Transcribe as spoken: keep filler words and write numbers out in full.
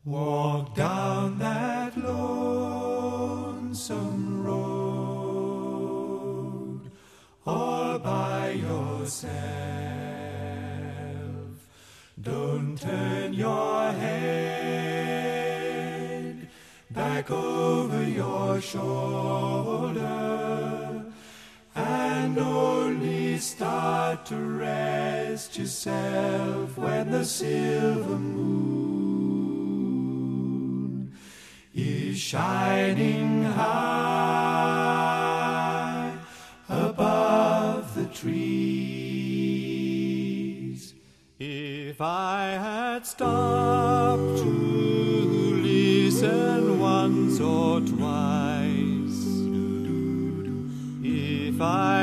Walk down that lonesome road, all by yourself. Don't turn your head back over your shoulder, and only start to rest yourself when the silver moon is shining high above the trees. If I had stopped to listen once or twice, if I